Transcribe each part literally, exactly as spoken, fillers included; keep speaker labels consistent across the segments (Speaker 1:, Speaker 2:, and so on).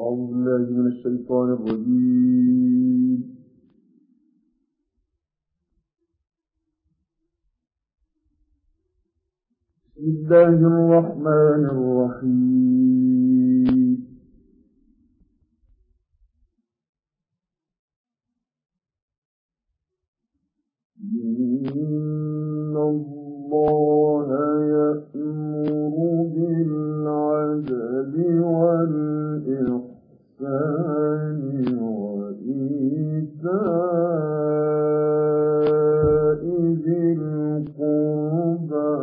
Speaker 1: أعوذ بالله من الشيطان الرجيم. بسم الله الرحمن الرحيم. إن الله يأمر بالعدل والإحسان وإيتاء ذي القربى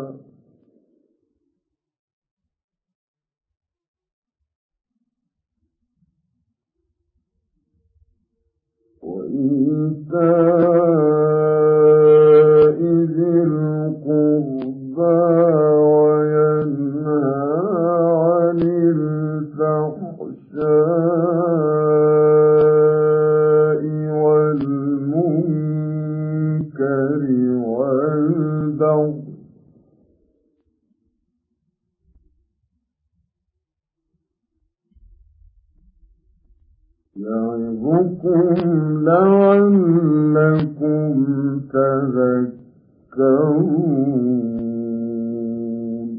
Speaker 1: وإيتاء ذي القربى وينهى عن الفحشاء والمنكر والبغي يعظكم لعلكم تذكرون.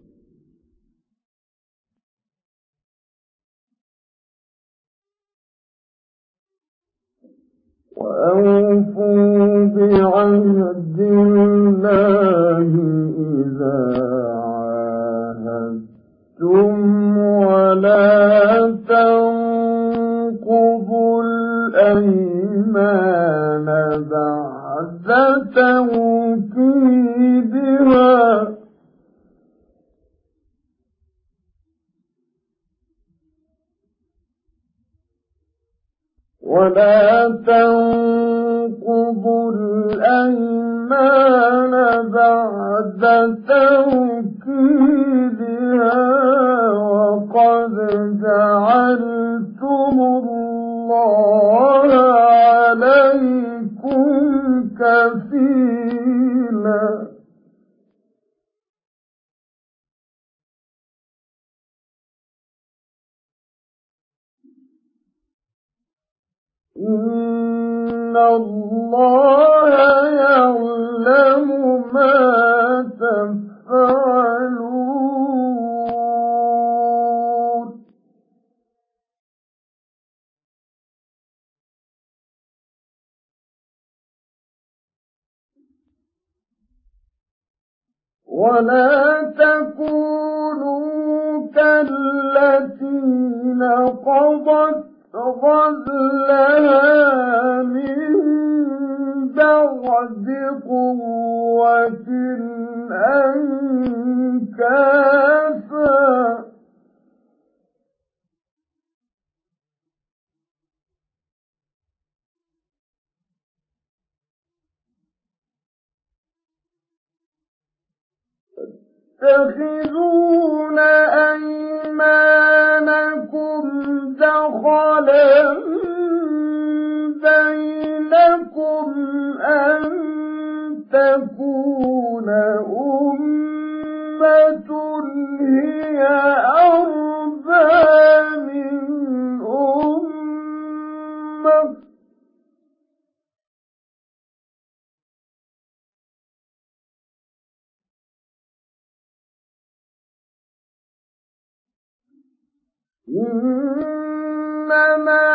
Speaker 1: وأوفوا بعهد الله إذا عاهدتم ولا تنقضوا الأيمان بعد توكيدها ولا تنقضوا الأيمان بعد توكيدها وقد جعلتم الله عليكم كفيلا إن الله يعلم ما تفعلون. ولا تكونوا كالتي نقضت غزلها من بعد قوة أنكاثا تتخذون أيمانكم دخلا بينكم أن تكون أمة هي أربى من أمة إنما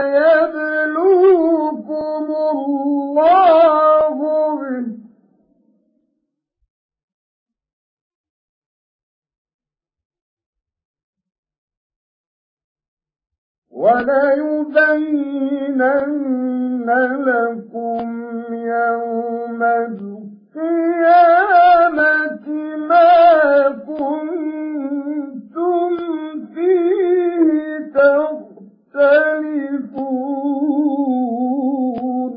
Speaker 1: يبلوكم الله به وليبينن لكم يوم القيامة ما كنتم فيه تختلفون.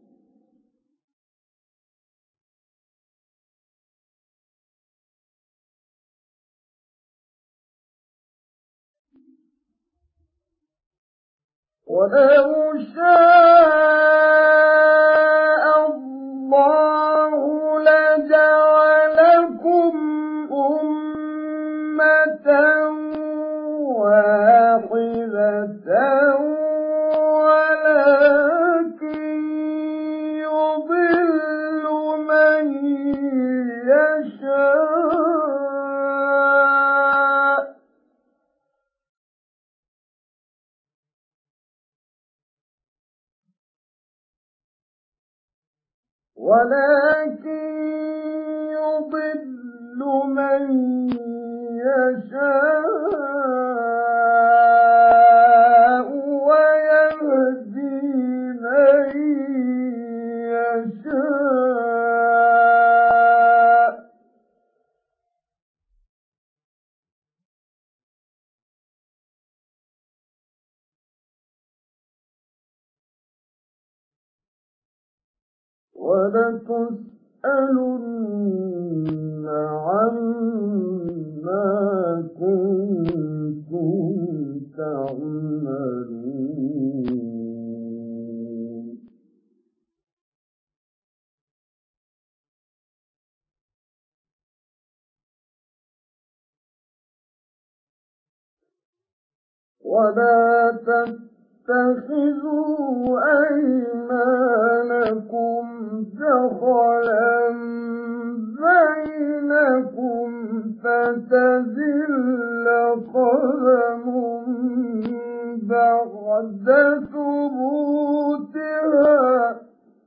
Speaker 1: ولو شاء الله لجعلكم أمة واحدة
Speaker 2: فاعلة ولكن يضل من يشاء ولكن يضل من يشاء ويهدي من يشاء ولتسألن عما كنتم تعملون ولا تتخذوا أيمانكم دخلا بينكم فتزل قدم بعد ثبوتها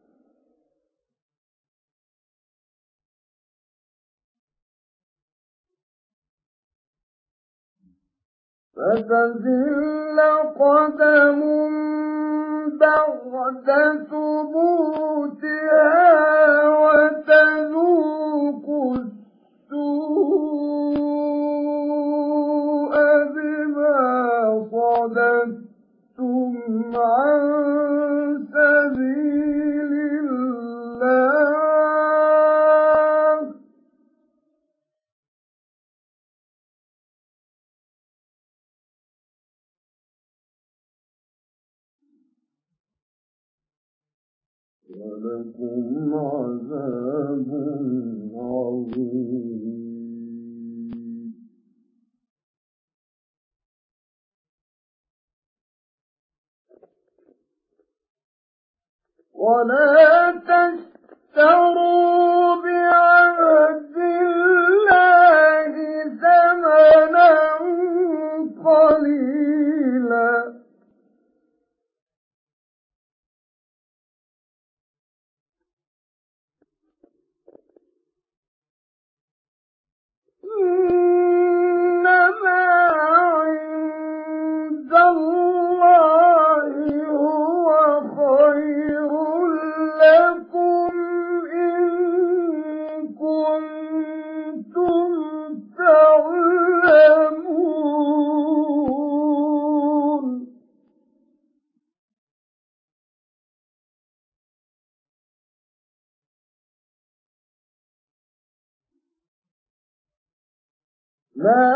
Speaker 2: فتزل قدم بعد ثبوتها وتذوقوا السوء بما صددتم عن سبيل الله ولكم عذاب عظيم ولا تشتروا بعهد الله ثمنا قليلا إنما عند الله هو خير لكم إن كنتم تعلمون ما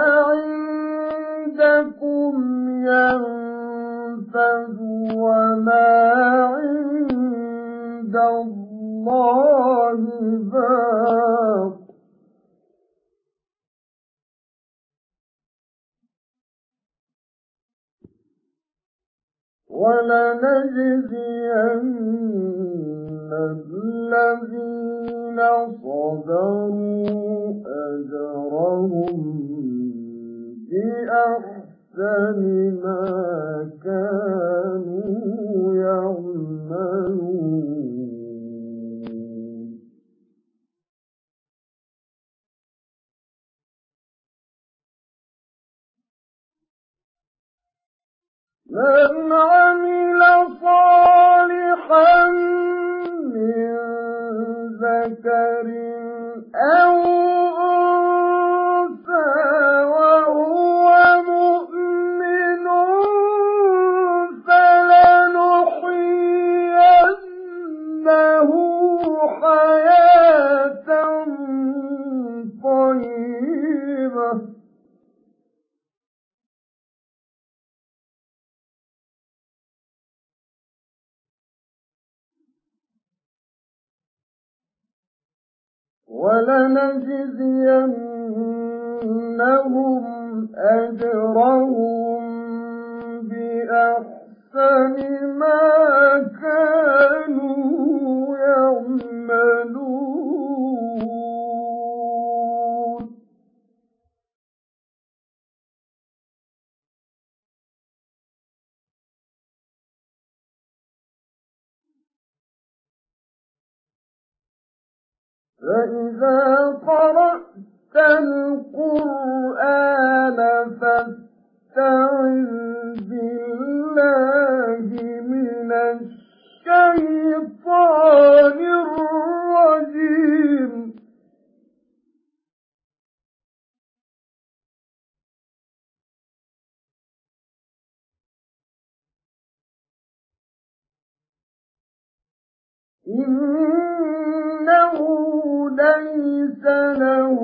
Speaker 2: عندكم ينفد وما عند الله باق ولنجزين الذين صبروا أجرهم بأحسن ما كانوا يعملون من عمل صالحا من ذكر أو أنثى وهو مؤمن فلنحيينه حياة طيبة ولنجزينهم أجرهم بأحسن ما كانوا يعملون فإذا قرأت القرآن فاستعذ بالله من الشيطان الرجيم إنه ليس له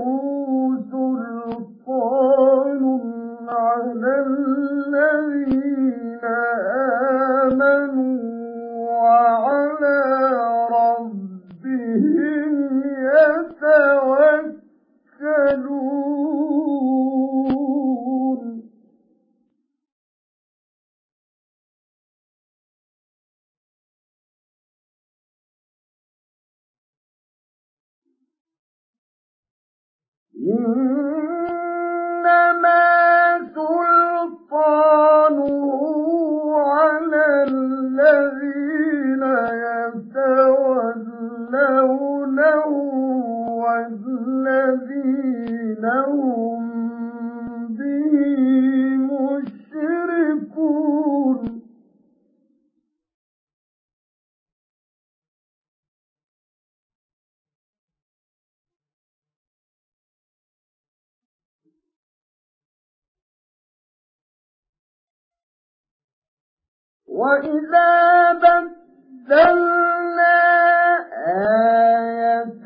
Speaker 2: سلطان على الذين آمنوا وعلى ربهم يتوكلون إنما سلطانه على الذين يتولونه والذين هم به مشركون وَإِذَا بَدَّلْنَا آيَةً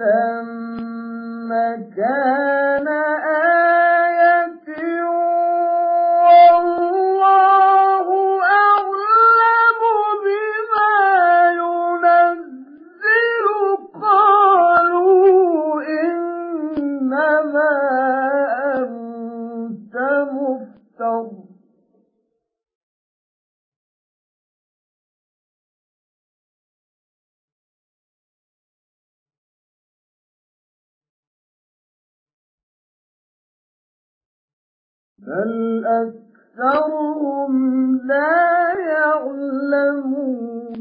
Speaker 2: مَكَانَ آيَةٍ وَاللَّهُ أَعْلَمُ بِمَا يُنَزِّلُ قَالُوا إِنَّمَا أَنتَ مُفْتَرٍ بل أكثرهم لا يعلمون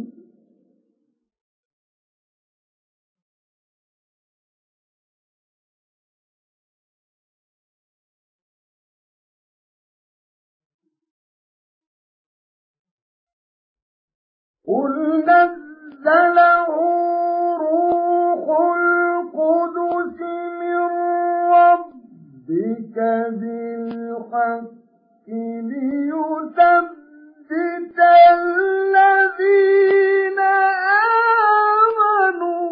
Speaker 2: قل نزله روح القدس من ربك بالحق ليثبت الذين آمنوا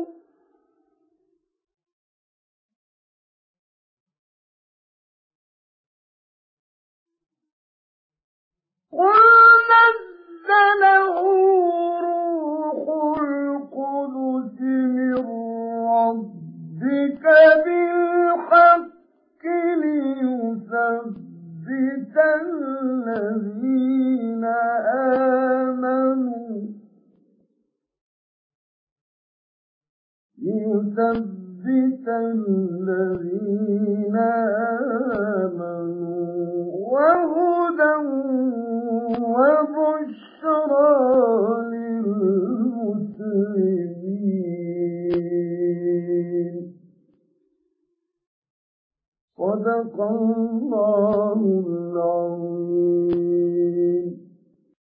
Speaker 2: قل نزله روح القدس من ربك بالحق ليثبت الذين آمنوا ليثبت الذين آمنوا وهدى وبشرى للمسلمين صدق الله العظيم.